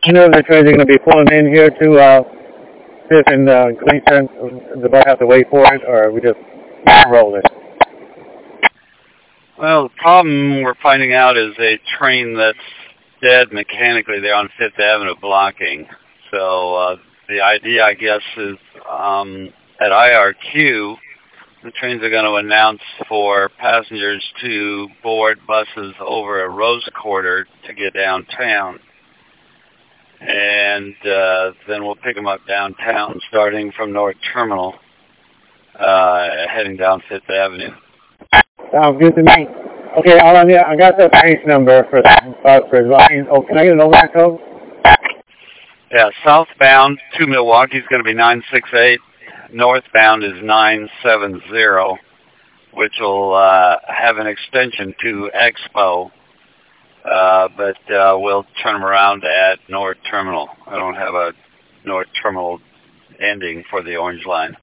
I know the trains are going to be pulling in here to Fifth and Gleason. Does I have to wait for it, or are we just rolling? Well, the problem we're finding out is a train that's dead mechanically there on Fifth Avenue blocking. So the idea, I guess, is at IRQ, the trains are going to announce for passengers to board buses over a Rose Quarter to get downtown. And then we'll pick them up downtown, starting from North Terminal, heading down Fifth Avenue. Sounds good to me. Okay, I got the page number for Zion. Oh, can I get an overnight code? Yeah, southbound to Milwaukee is going to be 968. Northbound is 970, which will have an extension to Expo, but we'll turn them around at North Terminal. I don't have a North Terminal ending for the Orange Line.